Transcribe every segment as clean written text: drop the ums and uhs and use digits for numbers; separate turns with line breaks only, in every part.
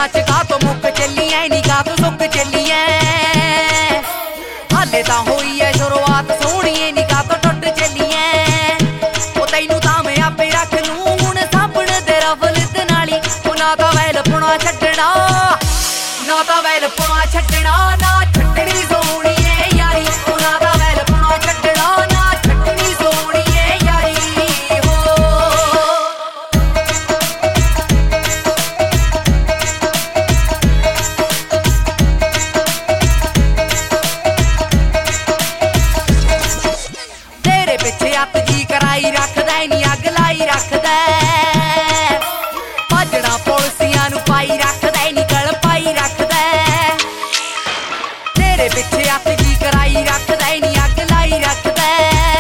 च का तो मुक चली ऐ नी का तो सुक चली ऐ हाले तां होई ऐ शुरुआत सोहणीए नी का तो टुट चली ऐ ओ तैनू तां मैं आपे रख लूं हुण साबण दे रफल नाली ओ ना तां वैल पुणा छड्डना ना तां वैल पुणा छड्डना ना छड्डनी सोहणीए यारी ओ ना तां वैल पुणा छड्डना ना छड्डनी सोहणीए यारी पिछे हथ जी कराई रखदा नी अग लाई रखदा भजना पुलसियां नू पाई रखदा नी गल पाई रखदा तेरे पिछे हथ जी कराई रखदा नी अग लाई रखदा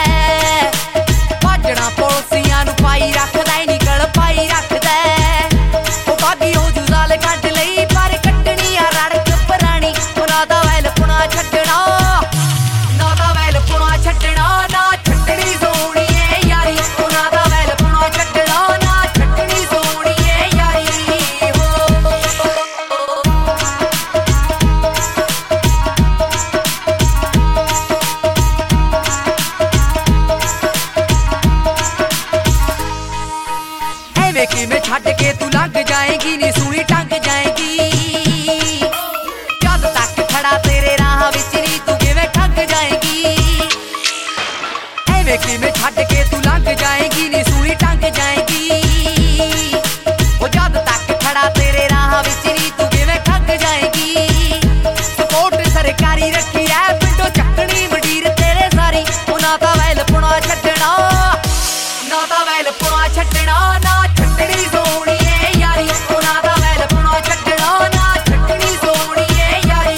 भजना पुलसियां नू पाई रखदा नी गल पाई रखदा ओ बागी हो जू गल कट लई पर कट्टनी आ रड़क पुरानी ओ ना दा वैल पुणा छड्डना ना दा वैल पुणा छड्डना ना छड्डनी सोहणीए यारी ओ ना दा वैल पुणा छड्डना ना छड्डनी सोहणीए यारी एवें किवें छड्ड के तू लंघ जाएगी नी सूली टंग जाएगी जद तक खड़ा तेरे राह विच नी तू किवें ठग जाएगी एवें किवें छड्ड के तू लंघ जाएगी नी सूली टंग जाएगी ओ जद तक खड़ा तेरे राह विच नी तू किवें ठग जाएगी सपोर्ट सरकारी रखी है पिंडों चक्कनी मंडीर तेरे सारी ओ ना तां वैल पुणा छड्डना ना तां वैल पुणा छड्डना ना छड्डनी सोहणीए यारी ओ ना तां वैल पुणा छड्डना ना छड्डनी सोहणीए यारी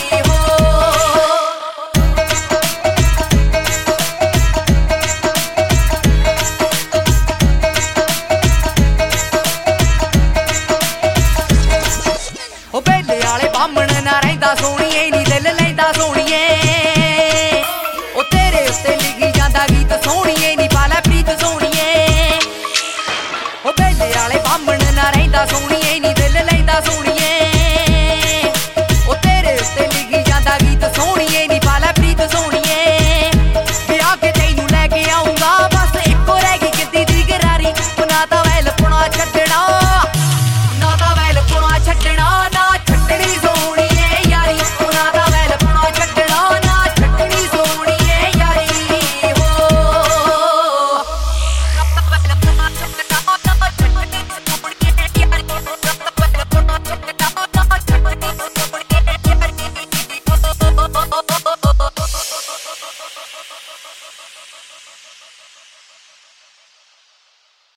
ओ बेले आले बामण ना रहिंदा सोहणीए नी दिल लैंदा सोहणीए ओ तेरे उत्ते लिखी जांदा गीत सोहणीए नी पाला प्रीत सोहणीए ओ बेले आले बामण ना रहिंदा सोहणीए नी दिल लैंदा सोहणीए